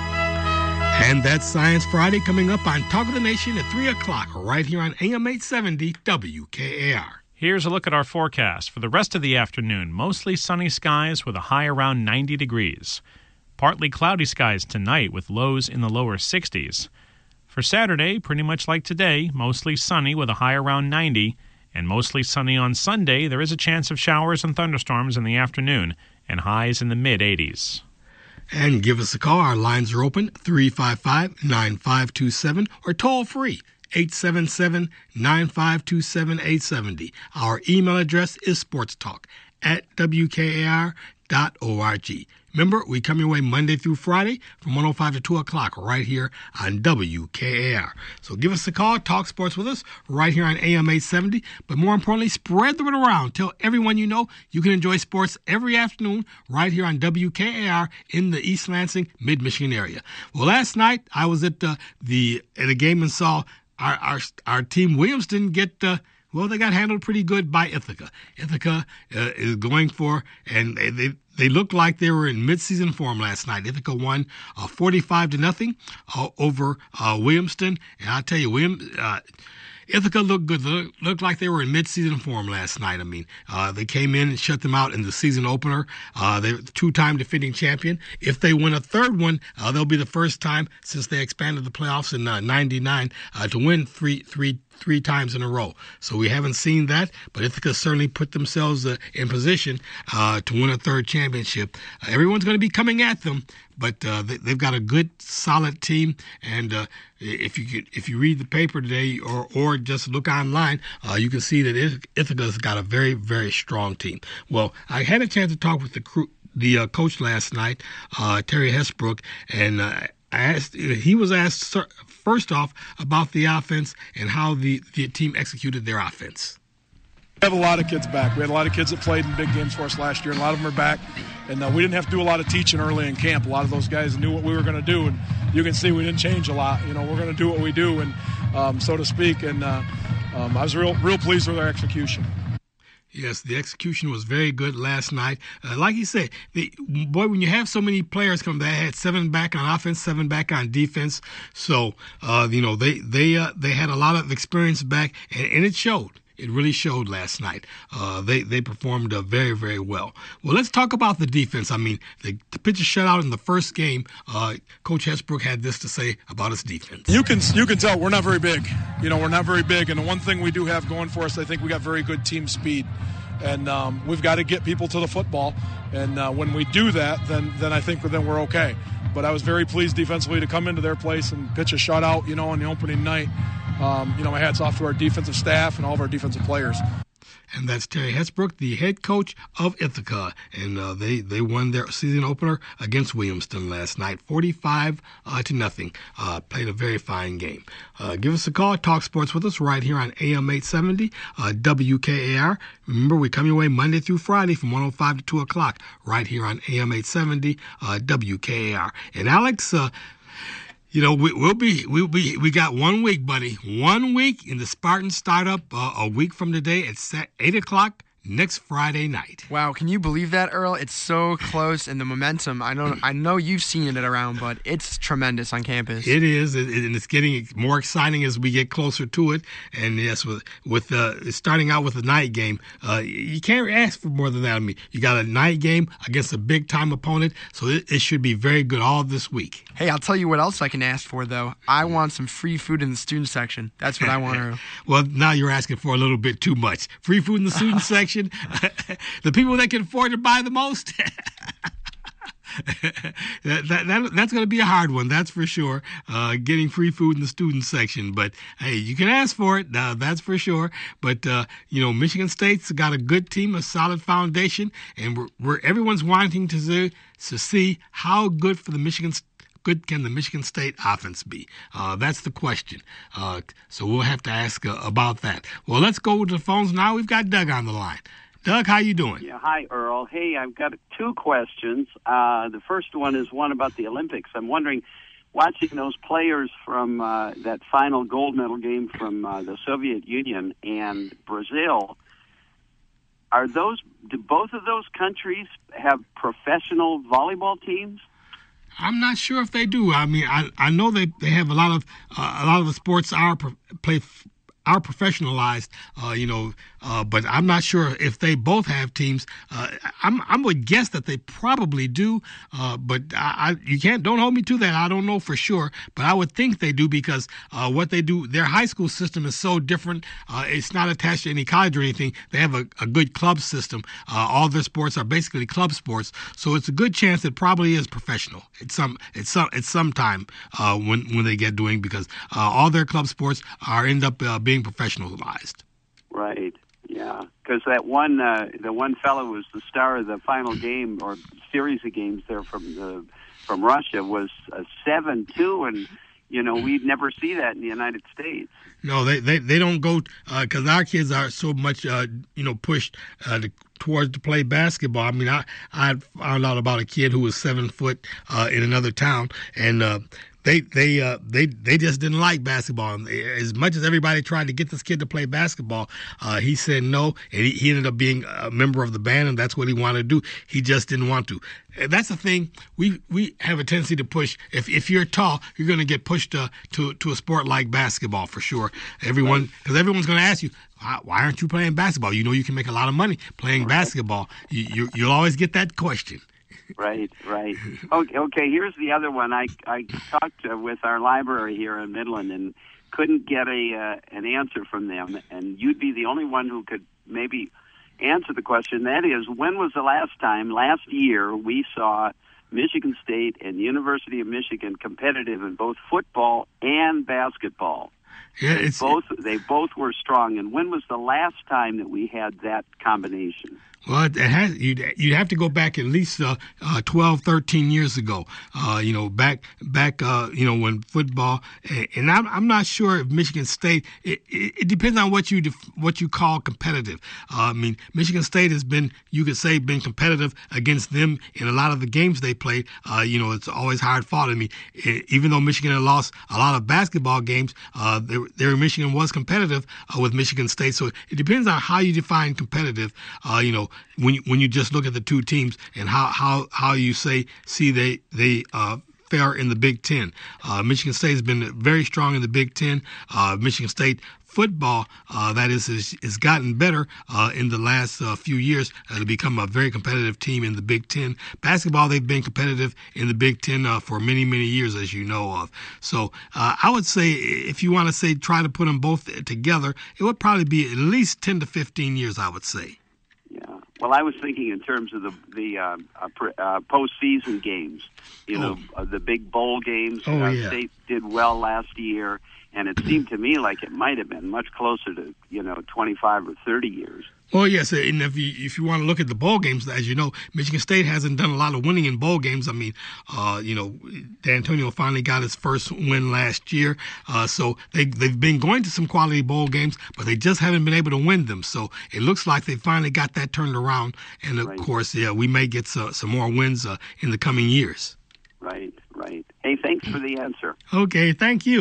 And that's Science Friday coming up on Talk of the Nation at three o'clock right here on A M eight seventy W K A R. Here's a look at our forecast for the rest of the afternoon. Mostly sunny skies with a high around ninety degrees. Partly cloudy skies tonight with lows in the lower sixties. For Saturday, pretty much like today, mostly sunny with a high around ninety. And mostly sunny on Sunday. There is a chance of showers and thunderstorms in the afternoon and highs in the mid-eighties. And give us a call. Our lines are open, three five five, nine five two seven, or toll free, eight seven seven, nine five two seven, eight seven zero. Our email address is sportstalk at w k a r dot org. Remember, we come your way Monday through Friday from one oh five to two o'clock right here on W K A R. So give us a call, talk sports with us right here on A M eight seventy. But more importantly, spread the word around. Tell everyone you know you can enjoy sports every afternoon right here on W K A R in the East Lansing, Mid-Michigan area. Well, last night I was at the, the at a game and saw our our, our team Williamston get uh, well, they got handled pretty good by Ithaca. Ithaca uh, is going for, and they, they they looked like they were in midseason form last night. Ithaca won uh, forty-five to nothing uh, over uh, Williamston, and I'll tell you, William. Uh, Ithaca looked good. Look, looked like they were in mid-season form last night. I mean, uh, they came in and shut them out in the season opener. Uh, they're the two-time defending champion. If they win a third one, uh, they'll be the first time since they expanded the playoffs in uh, ninety-nine uh, to win three, three, three times in a row. So we haven't seen that, but Ithaca certainly put themselves uh, in position uh, to win a third championship. Uh, everyone's going to be coming at them, but uh, they, they've got a good, solid team. And uh, if you could, if you read the paper today or or just look online, uh, you can see that Ithaca's got a very, very strong team. Well, I had a chance to talk with the crew, the uh, coach last night, uh, Terry Hesbrook, and uh, I asked, he was asked first off about the offense and how the, the team executed their offense. We have a lot of kids back. We had a lot of kids that played in big games for us last year, and a lot of them are back. And uh, we didn't have to do a lot of teaching early in camp. A lot of those guys knew what we were going to do, and you can see we didn't change a lot. You know, we're going to do what we do, and um, so to speak. And uh, um, I was real, real pleased with our execution. Yes, the execution was very good last night. Uh, like you said, the, boy, when you have so many players come back, had seven back on offense, seven back on defense. So, uh, you know, they they uh, they had a lot of experience back, and, and it showed. It really showed last night. Uh, they they performed uh, very, very well. Well, let's talk about the defense. I mean, the, the pitcher shutout in the first game, uh, Coach Hesbrook had this to say about his defense. You can you can tell we're not very big. You know, we're not very big. And the one thing we do have going for us, I think we got very good team speed. And um, we've got to get people to the football. And uh, when we do that, then then I think then we're okay. But I was very pleased defensively to come into their place and pitch a shutout, you know, on the opening night. Um, you know, my hat's off to our defensive staff and all of our defensive players. And that's Terry Hesbrook, the head coach of Ithaca. And uh, they, they won their season opener against Williamston last night, forty-five uh, to nothing. Uh, played a very fine game. Uh, give us a call. Talk sports with us right here on A M eight seventy, uh, W K A R. Remember, we come your way Monday through Friday from one oh five to two o'clock right here on A M eight seventy, uh, W K A R. And Alex, uh, You know, we, we'll be, we'll be, we got one week, buddy. One week in the Spartan startup, uh, a week from today at eight o'clock, next Friday night. Wow, can you believe that, Earl? It's so close, and the momentum, I know I know you've seen it around, but it's tremendous on campus. It is, and it's getting more exciting as we get closer to it. And yes, with with uh, starting out with a night game, uh, you can't ask for more than that. I mean, you got a night game against a big-time opponent, so it, it should be very good all this week. Hey, I'll tell you what else I can ask for, though. I want some free food in the student section. That's what I want, Earl. Well, now you're asking for a little bit too much. Free food in the student section? The people that can afford to buy the most? that, that, that that's going to be a hard one, that's for sure. Uh, getting free food in the student section, but hey, you can ask for it. Uh, that's for sure. But uh, you know, Michigan State's got a good team, a solid foundation, and we're, we're everyone's wanting to see, to see how good for the Michigan. Good can the Michigan State offense be? Uh, that's the question. Uh, so we'll have to ask uh, about that. Well, let's go to the phones now. We've got Doug on the line. Doug, how you doing? Yeah, hi, Earl. Hey, I've got two questions. Uh, the first one is one about the Olympics. I'm wondering, watching those players from uh, that final gold medal game from uh, the Soviet Union and Brazil, are those do both of those countries have professional volleyball teams? I'm not sure if they do. I mean, I I know they, they have a lot of uh, a lot of the sports are pro- play are professionalized, uh, you know, uh, but I'm not sure if they both have teams. Uh, I'm I would guess that they probably do, uh, but I, I you can't don't hold me to that. I don't know for sure, but I would think they do because uh, what they do, their high school system is so different. Uh, it's not attached to any college or anything. They have a, a good club system. Uh, all their sports are basically club sports, so it's a good chance it probably is professional. It's some it's some it's sometime uh, when when they get doing because uh, all their club sports are end up uh, being professionalized. Right. Yeah. Because that one, uh, the one fellow who was the star of the final game or series of games there from the from Russia was a seven two, and you know we'd never see that in the United States. No, they they, they don't go because uh, our kids are so much uh, you know pushed uh, to, towards to play basketball. I mean, I I found out about a kid who was seven foot uh, in another town, and uh, They they uh, they they just didn't like basketball. As much as everybody tried to get this kid to play basketball, uh, he said no, and he, he ended up being a member of the band, and that's what he wanted to do. He just didn't want to. And that's the thing. We we have a tendency to push. If if you're tall, you're going to get pushed uh, to to a sport like basketball for sure. Everyone, because right. everyone's going to ask you, why aren't you playing basketball? You know you can make a lot of money playing right. basketball. You, you you'll always get that question. Right, right. Okay, okay. Here's the other one. I I talked uh, with our library here in Midland and couldn't get a uh, an answer from them. And you'd be the only one who could maybe answer the question. That is, when was the last time last year we saw Michigan State and University of Michigan competitive in both football and basketball? Yeah, they it's both they both were strong. And when was the last time that we had that combination? Well, it has, you'd, you'd have to go back at least uh, uh, twelve, thirteen years ago, uh, you know, back, back, uh, you know, when football, and I'm, I'm not sure if Michigan State, it, it, it depends on what you def, what you call competitive. Uh, I mean, Michigan State has been, you could say, been competitive against them in a lot of the games they played. Uh, you know, it's always hard fought. I mean, it, even though Michigan had lost a lot of basketball games, uh, there, there Michigan was competitive uh, with Michigan State. So it depends on how you define competitive, uh, you know, when you, when you just look at the two teams and how how, how you say see they they uh, fare in the Big Ten. Uh, Michigan State has been very strong in the Big Ten. Uh, Michigan State football, uh, that is, has, has gotten better uh, in the last uh, few years uh, to become a very competitive team in the Big Ten. Basketball, they've been competitive in the Big Ten uh, for many, many years, as you know of. So uh, I would say if you want to say try to put them both together, it would probably be at least ten to fifteen years, I would say. Yeah. Well, I was thinking in terms of the the uh, uh, postseason games. You know, oh. uh, the big bowl games. Oh, uh, yeah. State did well last year, and it seemed to me like it might have been much closer to you know twenty-five or thirty years. Well, yes, and if you if you want to look at the bowl games, as you know, Michigan State hasn't done a lot of winning in bowl games. I mean, uh, you know, D'Antonio finally got his first win last year, uh, so they they've been going to some quality bowl games, but they just haven't been able to win them. So it looks like they finally got that turned around, and of right. course, yeah, we may get some, some more wins uh, in the coming years. Right, right. Hey, thanks for the answer. Okay, thank you.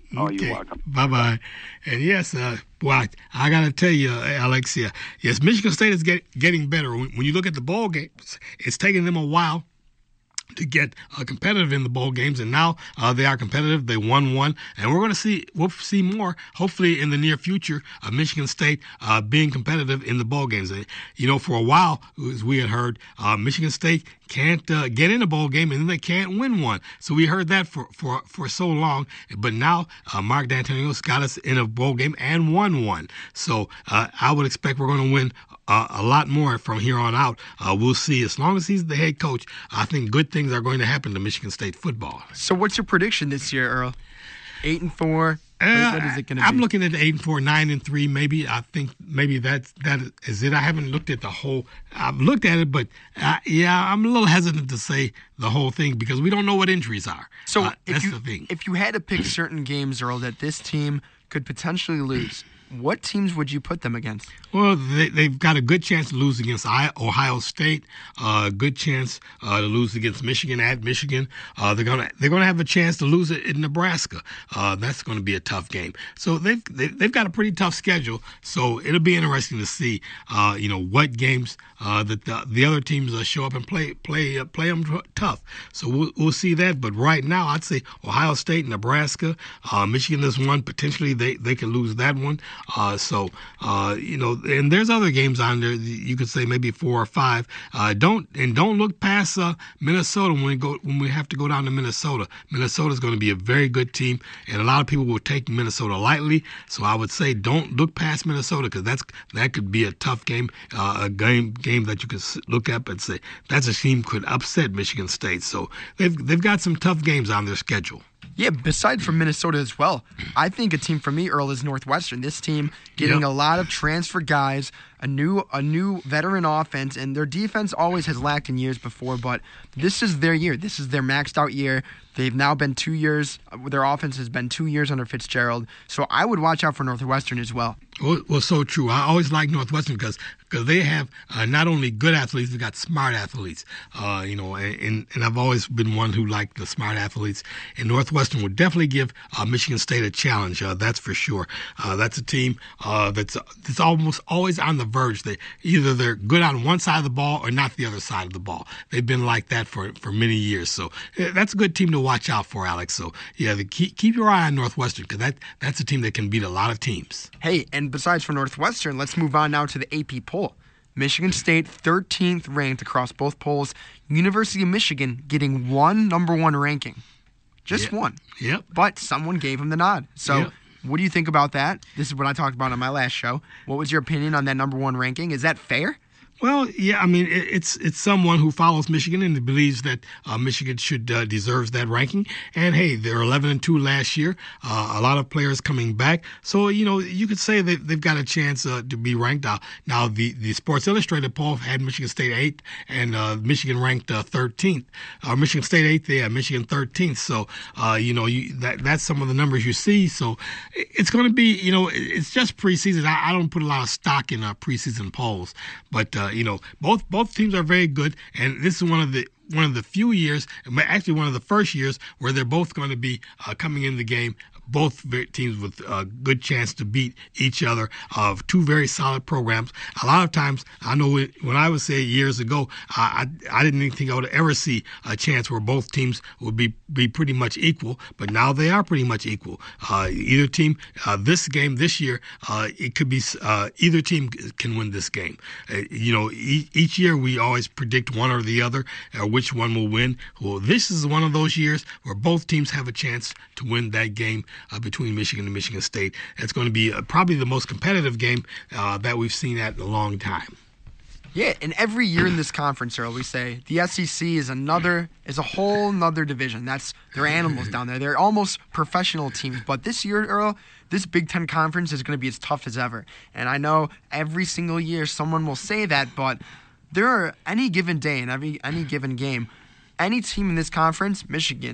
Oh, okay. you're welcome. Bye-bye. And yes, uh, boy, I, I got to tell you, uh, Alex, yeah, yes, Michigan State is get, getting better. When, when you look at the ball games, it's taking them a while to get uh, competitive in the bowl games, and now uh, they are competitive. They won one, and we're going to see we'll see more, hopefully, in the near future of Michigan State uh, being competitive in the bowl games. Uh, you know, for a while, as we had heard, uh, Michigan State can't uh, get in a bowl game, and then they can't win one. So we heard that for for, for so long, but now uh, Mark D'Antonio's got us in a bowl game and won one. So uh, I would expect we're going to win Uh, a lot more from here on out. Uh, we'll see. As long as he's the head coach, I think good things are going to happen to Michigan State football. So what's your prediction this year, Earl? Eight and four? Uh, what is it going to be? I'm looking at eight and four, nine and three. Maybe I think maybe that's that is it. I haven't looked at the whole. I've looked at it, but uh, yeah, I'm a little hesitant to say the whole thing because we don't know what injuries are. So uh, if that's you the thing. if you had to pick certain games, Earl, that this team could potentially lose, what teams would you put them against? Well, they, they've got a good chance to lose against Ohio State. A uh, good chance uh, to lose against Michigan at Michigan. Uh, they're gonna they're gonna have a chance to lose it in Nebraska. Uh, that's going to be a tough game. So they've they, they've got a pretty tough schedule. So it'll be interesting to see, uh, you know, what games uh, that the, the other teams uh, show up and play play uh, play them t- tough. So we'll we'll see that. But right now, I'd say Ohio State, Nebraska, uh, Michigan is one. Potentially they they could lose that one. Uh, so uh, you know. And there's other games on there. You could say maybe four or five. Uh, don't and don't look past uh, Minnesota when we go when we have to go down to Minnesota. Minnesota's going to be a very good team, and a lot of people will take Minnesota lightly. So I would say don't look past Minnesota because that's that could be a tough game, uh, a game game that you could look up and say that's a team could upset Michigan State. So they've they've got some tough games on their schedule. Yeah, besides from Minnesota as well, I think a team for me, Earl, is Northwestern. This team getting Yep. a lot of transfer guys, a new a new veteran offense, and their defense always has lacked in years before, but this is their year. This is their maxed out year. They've now been two years, their offense has been two years under Fitzgerald, so I would watch out for Northwestern as well. Well, well so true. I always like Northwestern because because they have uh, not only good athletes, they've got smart athletes. Uh, you know, and, and I've always been one who liked the smart athletes. And Northwestern would definitely give uh, Michigan State a challenge. Uh, that's for sure. Uh, that's a team uh, that's that's almost always on the verge. They either they're good on one side of the ball or not the other side of the ball. They've been like that for, for many years. So uh, that's a good team to watch out for, Alex. So yeah, the, keep keep your eye on Northwestern because that that's a team that can beat a lot of teams. Hey, and besides for Northwestern, let's move on now to the A P poll. Michigan State, thirteenth ranked across both polls. University of Michigan getting one number one ranking. Just Yep. one. Yep. But someone gave him the nod. So Yep. what do you think about that? This is what I talked about on my last show. What was your opinion on that number one ranking? Is that fair? Well, yeah, I mean, it, it's it's someone who follows Michigan and believes that uh, Michigan should uh, deserves that ranking. And hey, they're eleven and two last year. Uh, a lot of players coming back, so you know you could say that they've got a chance uh, to be ranked. Now, now the, the Sports Illustrated poll had Michigan State eighth and uh, Michigan ranked uh, thirteenth. Uh, Michigan State eighth, yeah, Michigan thirteenth. So uh, you know you, that that's some of the numbers you see. So it's going to be, you know, it's just preseason. I, I don't put a lot of stock in uh, preseason polls, but uh, you know, both both teams are very good, and this is one of the one of the few years, actually one of the first years, where they're both going to be uh, coming in the game. Both teams with a good chance to beat each other of two very solid programs. A lot of times, I know when I was say years ago, I, I, I didn't even think I would ever see a chance where both teams would be, be pretty much equal, but now they are pretty much equal. Uh, either team, uh, this game this year, uh, it could be uh, either team can win this game. Uh, you know, e- each year we always predict one or the other, or which one will win. Well, this is one of those years where both teams have a chance to win that game. Uh, between Michigan and Michigan State. It's going to be uh, probably the most competitive game uh, that we've seen at in a long time. Yeah, and every year in this conference, Earl, we say the S E C is another, is a whole nother division. That's, they're animals down there. They're almost professional teams. But this year, Earl, this Big Ten conference is going to be as tough as ever. And I know every single year someone will say that, but there are any given day and every any given game, any team in this conference, Michigan,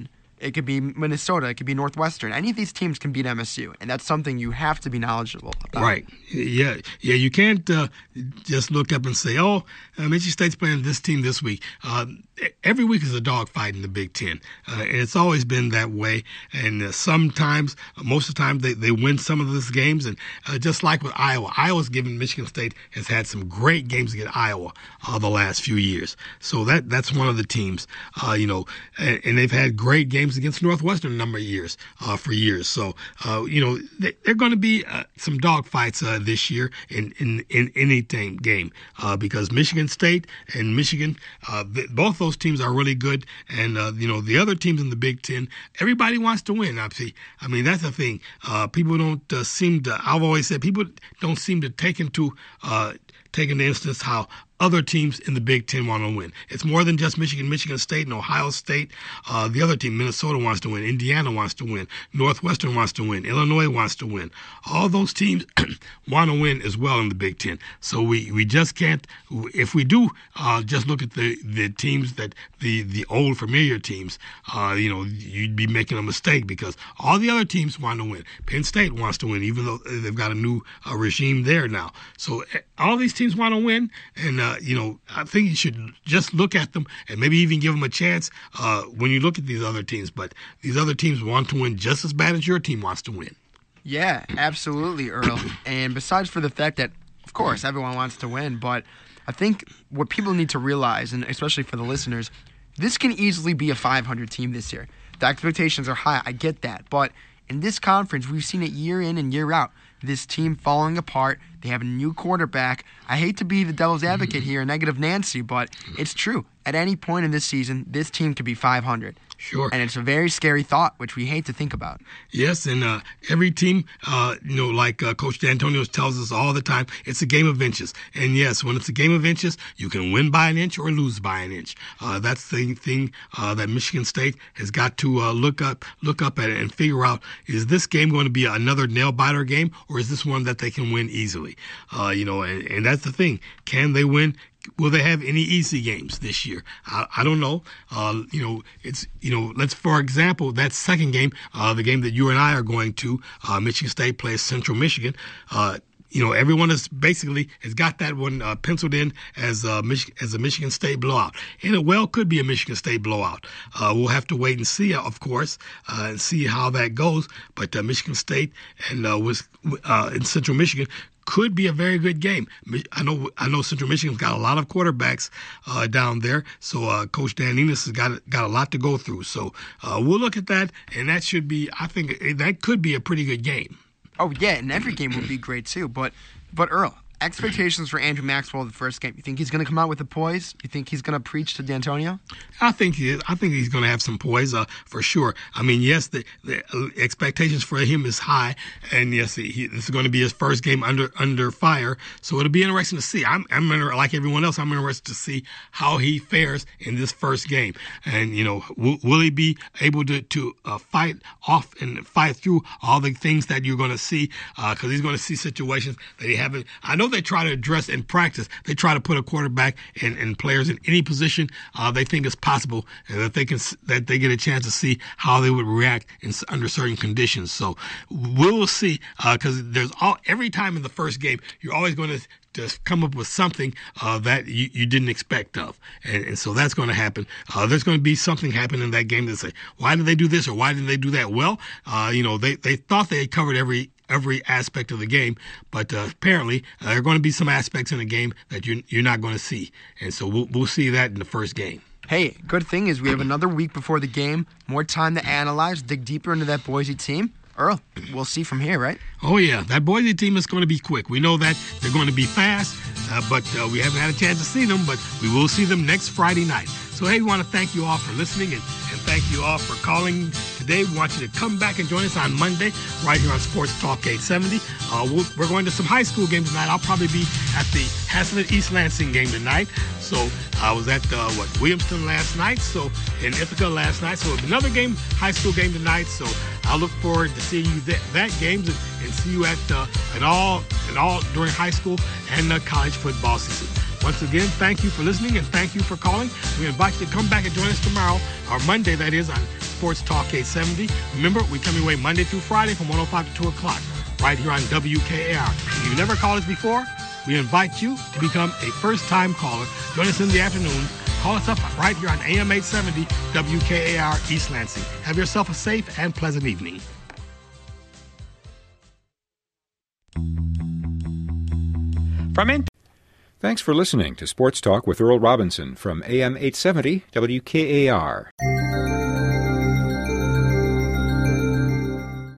It could be Minnesota. It could be Northwestern. Any of these teams can beat M S U, and that's something you have to be knowledgeable about. Right. Yeah. Yeah. You can't uh, just look up and say, "Oh, uh, Michigan State's playing this team this week." Uh, every week is a dogfight in the Big Ten, uh, and it's always been that way. And uh, sometimes, uh, most of the time, they, they win some of those games. And uh, just like with Iowa, Iowa's given Michigan State has had some great games against Iowa uh, the last few years. So that that's one of the teams, uh, you know, and, and they've had great games against Northwestern a number of years uh, for years. So uh, you know, they, they're going to be uh, some dogfights uh, this year in in, in any team game uh, because Michigan State and Michigan, uh, th- both those teams are really good, and uh, you know the other teams in the Big Ten, everybody wants to win. Obviously, I mean that's the thing. Uh, people don't uh, seem to. I've always said people don't seem to take into uh, take into instance how other teams in the Big Ten want to win. It's more than just Michigan, Michigan State, and Ohio State. Uh, the other team, Minnesota, wants to win. Indiana wants to win. Northwestern wants to win. Illinois wants to win. All those teams want to win as well in the Big Ten. So we, we just can't. If we do uh, just look at the, the teams that the the old familiar teams, uh, you know, you'd be making a mistake because all the other teams want to win. Penn State wants to win, even though they've got a new uh, regime there now. So all these teams want to win, and uh, you know, I think you should just look at them and maybe even give them a chance uh, when you look at these other teams. But these other teams want to win just as bad as your team wants to win. Yeah, absolutely, Earl. And besides for the fact that, of course, everyone wants to win, but I think what people need to realize, and especially for the listeners, this can easily be a five hundred team this year. The expectations are high. I get that. But in this conference, we've seen it year in and year out. This team falling apart. They have a new quarterback. I hate to be the devil's advocate here, negative Nancy, but it's true. At any point in this season, this team could be five hundred. Sure. And it's a very scary thought, which we hate to think about. Yes, and uh, every team, uh, you know, like uh, Coach D'Antonio tells us all the time, it's a game of inches. And yes, when it's a game of inches, you can win by an inch or lose by an inch. Uh, that's the thing uh, that Michigan State has got to uh, look up, look up at it and figure out: is this game going to be another nail biter game, or is this one that they can win easily? Uh, you know, and, and that's the thing: can they win? Will they have any easy games this year? I, I don't know. Uh, you know, it's, you know, let's, for example, that second game, uh, the game that you and I are going to, uh, Michigan State plays Central Michigan. Uh, you know, everyone has basically has got that one uh, penciled in as a, Mich- as a Michigan State blowout. And it well could be a Michigan State blowout. Uh, we'll have to wait and see, of course, uh, and see how that goes. But uh, Michigan State and uh, was uh, in Central Michigan could be a very good game. I know I know Central Michigan's got a lot of quarterbacks uh, down there, so uh, Coach Dan Enos has got got a lot to go through. So uh, we'll look at that, and that should be, I think, that could be a pretty good game. Oh, yeah, and every game would be great, too. But, but Earl, expectations for Andrew Maxwell the first game. You think he's going to come out with the poise? You think he's going to preach to D'Antonio? I think he is. I think he's going to have some poise uh, for sure. I mean, yes, the, the expectations for him is high, and yes, he, this is going to be his first game under under fire. So it'll be interesting to see. I'm, I'm inter- like everyone else. I'm interested to see how he fares in this first game, and you know, will, will he be able to to uh, fight off and fight through all the things that you're going to see? Because uh, he's going to see situations that he haven't. I know they try to address in practice. They try to put a quarterback and, and players in any position uh, they think is possible, and that they can that they get a chance to see how they would react in, under certain conditions. So we'll see, because uh, there's all every time in the first game you're always going to just come up with something uh, that you, you didn't expect of. And, and so that's going to happen. Uh, there's going to be something happen in that game that say, why did they do this or why didn't they do that? Well, uh, you know, they, they thought they had covered every every aspect of the game, but uh, apparently uh, there are going to be some aspects in the game that you're, you're not going to see. And so we'll, we'll see that in the first game. Hey, good thing is we have another week before the game, more time to analyze, dig deeper into that Boise team. Earl, we'll see from here, right? Oh, yeah. That Boise team is going to be quick. We know that they're going to be fast, uh, but uh, we haven't had a chance to see them, but we will see them next Friday night. So, hey, we want to thank you all for listening, and, and thank you all for calling today. We want you to come back and join us on Monday right here on Sports Talk eight seventy. Uh, we'll, we're going to some high school games tonight. I'll probably be at the Haslett East Lansing game tonight. So I was at, uh, what, Williamston last night, so in Ithaca last night. So another game, high school game tonight. So I'll look forward to seeing you th- that games and, and see you at uh, at all, at all during high school and uh, college football season. Once again, thank you for listening and thank you for calling. We invite you to come back and join us tomorrow, or Monday, that is, on Sports Talk eight seventy. Remember, we come your way Monday through Friday from one oh five to two o'clock, right here on W K A R. If you've never called us before, we invite you to become a first-time caller. Join us in the afternoon. Call us up right here on A M eight seventy W K A R East Lansing. Have yourself a safe and pleasant evening. From in- Thanks for listening to Sports Talk with Earl Robinson from A M eight seventy W K A R.